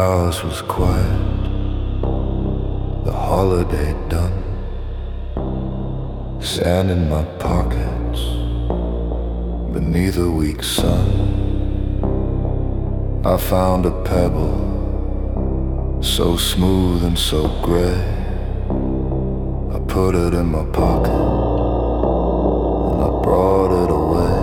house was quiet, the holiday done. Sand in my pockets, beneath a weak sun. I found a pebble, so smooth and so gray. I put it in my pocket, and I brought it away.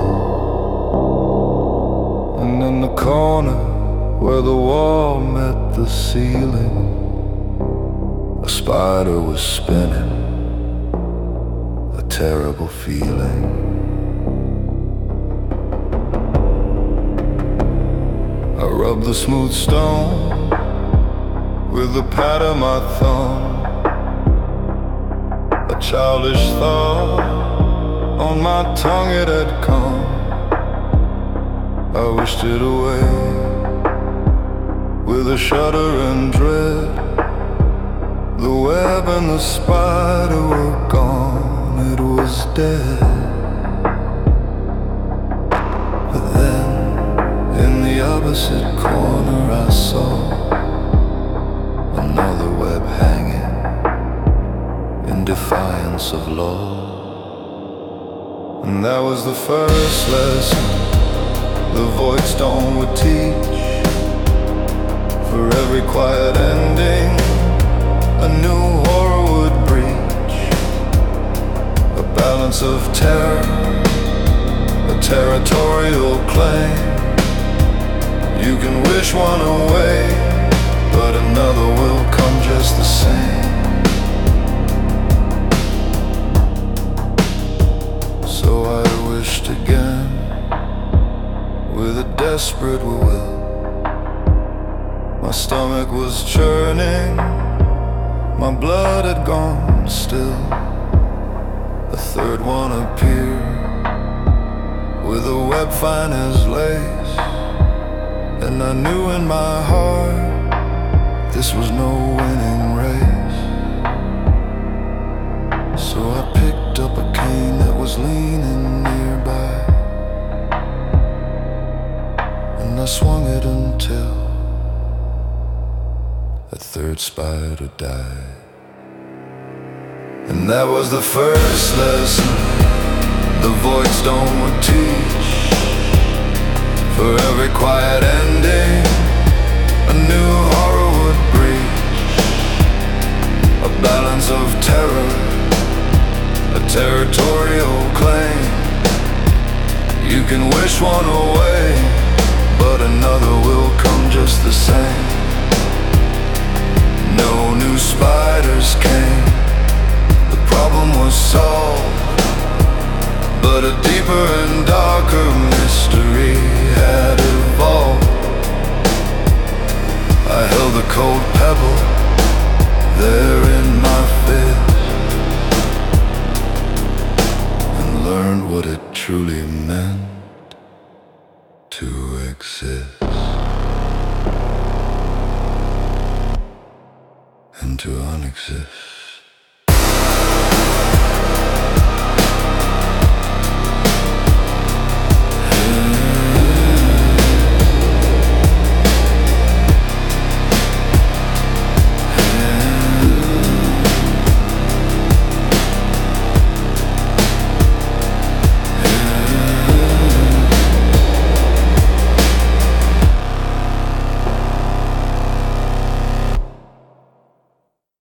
And in the corner where the wall met the ceiling, a spider was spinning, a terrible feeling. I rubbed the smooth stone with the pad of my thumb. A childish thought on my tongue it had come. I wished it away with a shudder and dread. The web and the spider were gone, it was dead. But then, in the opposite corner I saw another web hanging in defiance of law. And that was the first lesson the void stone would teach. For every quiet ending, a new horror would breach. A balance of terror, a territorial claim. You can wish one away, but another will come just the same. So I wished again, with a desperate will. My stomach was churning, my blood had gone still. A third one appeared, with a web fine as lace. And I knew in my heart this was no winning race. So I picked up a cane that was leaning nearby, and I swung it until a third spider died. And that was the first lesson the void stone would teach. For every quiet ending, a new horror would breach. A balance of terror, a territorial claim. You can wish one away, but another will come just the same. No new spiders came, the problem was solved, but a deeper and darker mystery had evolved. I held a cold pebble there in my fist, and learned what it truly meant to exist. And to unexist.